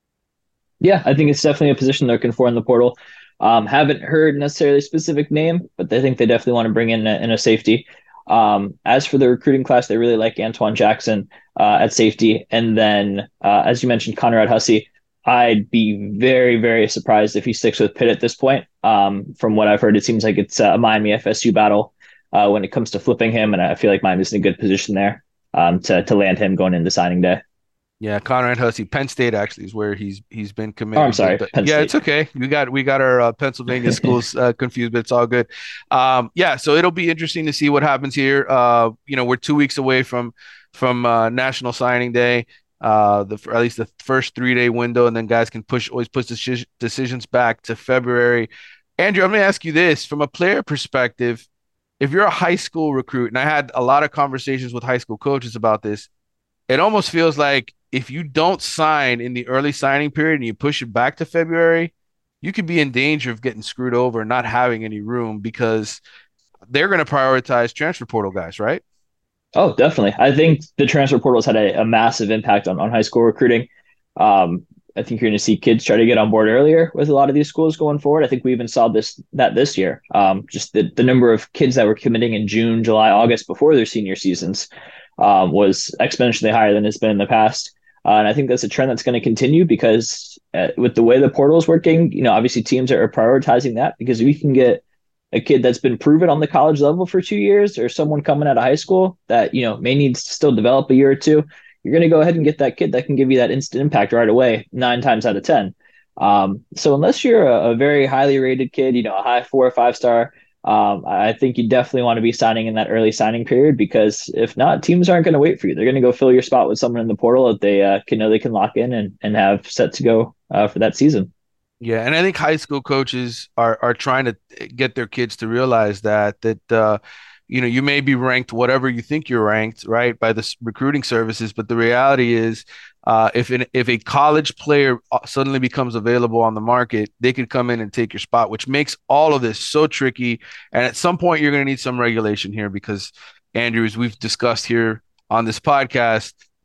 Yeah, I think it's definitely a position they're looking for in the portal. Um, haven't heard necessarily a specific name, but I think they definitely want to bring in a, in a safety. Um, as for the recruiting class, they really like Antoine Jackson uh, at safety. And then, uh, as you mentioned, Conrad Hussey, I'd be very, very surprised if he sticks with Pitt at this point. Um, from what I've heard, it seems like it's a Miami F S U battle uh, when it comes to flipping him. And I feel like Miami's in a good position there um, to, to land him going into signing day. Yeah, Conrad Hussey, Penn State actually is where he's he's been committed. Oh, I'm sorry, but, Penn yeah, State. it's okay. We got we got our uh, Pennsylvania schools uh, confused, but it's all good. Um, yeah, so it'll be interesting to see what happens here. Uh, you know, we're two weeks away from from uh, National Signing Day, uh, the or at least the first three day window, and then guys can push always push deci- decisions back to February. Andrew, I'm going to ask you this from a player perspective: if you're a high school recruit, and I had a lot of conversations with high school coaches about this, it almost feels like if you don't sign in the early signing period and you push it back to February, you could be in danger of getting screwed over and not having any room because they're going to prioritize transfer portal guys, right? Oh, definitely. I think the transfer portal has had a, a massive impact on, on high school recruiting. Um, I think you're going to see kids try to get on board earlier with a lot of these schools going forward. I think we even saw this that this year. Um, just the, the number of kids that were committing in June, July, August before their senior seasons um, was exponentially higher than it's been in the past. Uh, and I think that's a trend that's going to continue because uh, with the way the portal is working, you know, obviously teams are prioritizing that because we can get a kid that's been proven on the college level for two years or someone coming out of high school that, you know, may need to still develop a year or two. You're going to go ahead and get that kid that can give you that instant impact right away, nine times out of ten. Um, so unless you're a, a very highly rated kid, you know, a high four or five star, Um, I think you definitely want to be signing in that early signing period because if not, teams aren't going to wait for you. They're going to go fill your spot with someone in the portal that they uh, can know they can lock in and, and have set to go uh, for that season. Yeah, and I think high school coaches are are trying to get their kids to realize that that uh, you know you may be ranked whatever you think you're ranked, right, by the recruiting services, but the reality is uh, if an, if a college player suddenly becomes available on the market, they could come in and take your spot, which makes all of this so tricky. And at some point, you're going to need some regulation here because, Andrew, as we've discussed here on this podcast,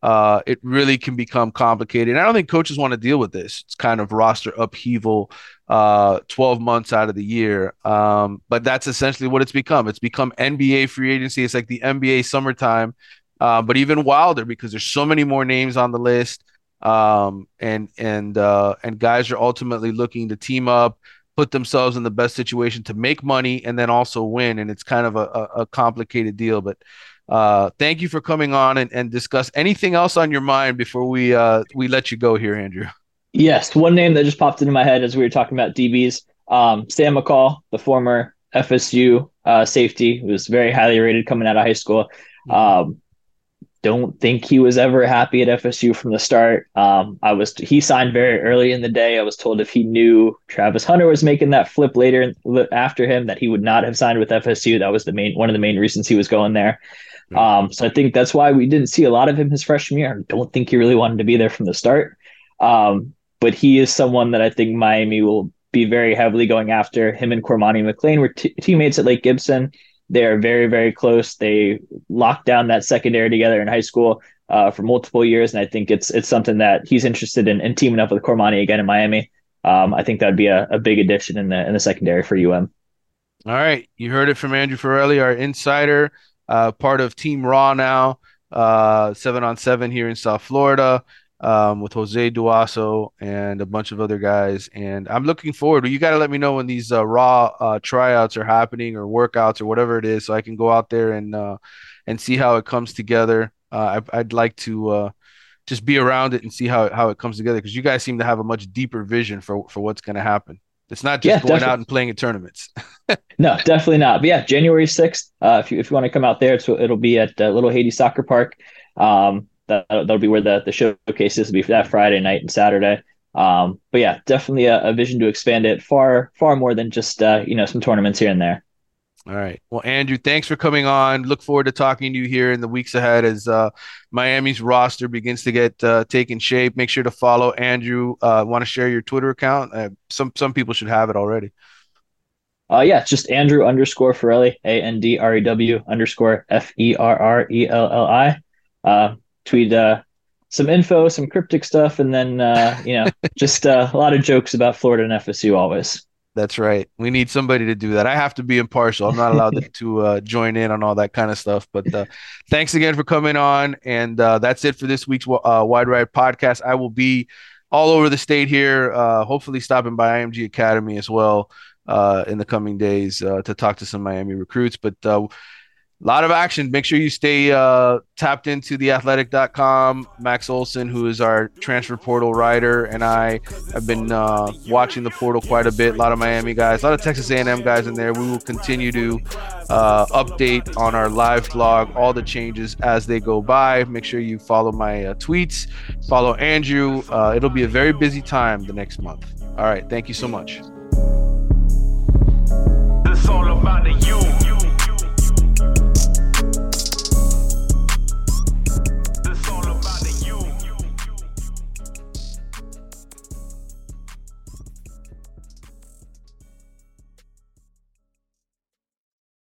uh, it really can become complicated. And I don't think coaches want to deal with this. It's kind of roster upheaval, uh, twelve months out of the year. Um, but that's essentially what it's become. It's become N B A free agency. It's like the N B A summertime, uh, but even wilder because there's so many more names on the list. Um, and, and, uh, and guys are ultimately looking to team up, put themselves in the best situation to make money and then also win. And it's kind of a, a, a complicated deal, but uh, thank you for coming on and, and discuss anything else on your mind before we, uh, we let you go here, Andrew. Yes, one name that just popped into my head as we were talking about D Bs, um, Sam McCall, the former F S U uh, safety, who was very highly rated coming out of high school. Um, don't think he was ever happy at F S U from the start. Um, I was he signed very early in the day. I was told if he knew Travis Hunter was making that flip later after him, that he would not have signed with F S U. That was the main one of the main reasons he was going there. Um, so I think that's why we didn't see a lot of him his freshman year. I don't think he really wanted to be there from the start. Um, but he is someone that I think Miami will be very heavily going after. Him and Cormani McLean were t- teammates at Lake Gibson. They are very, very close. They locked down that secondary together in high school uh, for multiple years, and I think it's it's something that he's interested in, in teaming up with Cormani again in Miami. Um, I think that would be a, a big addition in the in the secondary for U M. All right, you heard it from Andrew Farelli, our insider, uh, part of Team Raw now, uh, seven on seven here in South Florida. Um, with Jose Duaso and a bunch of other guys. And I'm looking forward. You got to let me know when these uh, raw uh, tryouts are happening or workouts or whatever it is so I can go out there and uh, and see how it comes together. Uh, I, I'd like to uh, just be around it and see how, how it comes together because you guys seem to have a much deeper vision for, for what's going to happen. It's not just yeah, going definitely. out and playing in tournaments. No, definitely not. But yeah, January sixth, uh, if you if you want to come out there, it's, it'll be at uh, Little Haiti Soccer Park. Um, That, that'll be where the, the showcase is. Will be for that Friday night and Saturday. Um, but yeah, definitely a, a vision to expand it far, far more than just, uh, you know, some tournaments here and there. All right. Well, Andrew, thanks for coming on. Look forward to talking to you here in the weeks ahead as uh, Miami's roster begins to get uh, taken shape. Make sure to follow Andrew. Uh, want to share your Twitter account? Uh, some some people should have it already. Uh, yeah, it's just Andrew underscore Farelli, A N D R E W underscore F E R R E L L I. Uh, tweet uh, some info, some cryptic stuff, and then, uh, you know, just uh, a lot of jokes about Florida and F S U always. That's right. We need somebody to do that. I have to be impartial. I'm not allowed to, to uh, join in on all that kind of stuff. But uh, thanks again for coming on. And uh, that's it for this week's uh, Wide Right podcast. I will be all over the state here, uh, hopefully stopping by I M G Academy as well uh, in the coming days uh, to talk to some Miami recruits. But uh, a lot of action. Make sure you stay uh, tapped into the athletic dot com. Max Olson, who is our transfer portal writer, and I have been uh, watching the portal quite a bit. A lot of Miami guys, a lot of Texas A and M guys in there. We will continue to uh, update on our live blog all the changes as they go by. Make sure you follow my uh, tweets, follow Andrew. Uh, it'll be a very busy time the next month. All right. Thank you so much.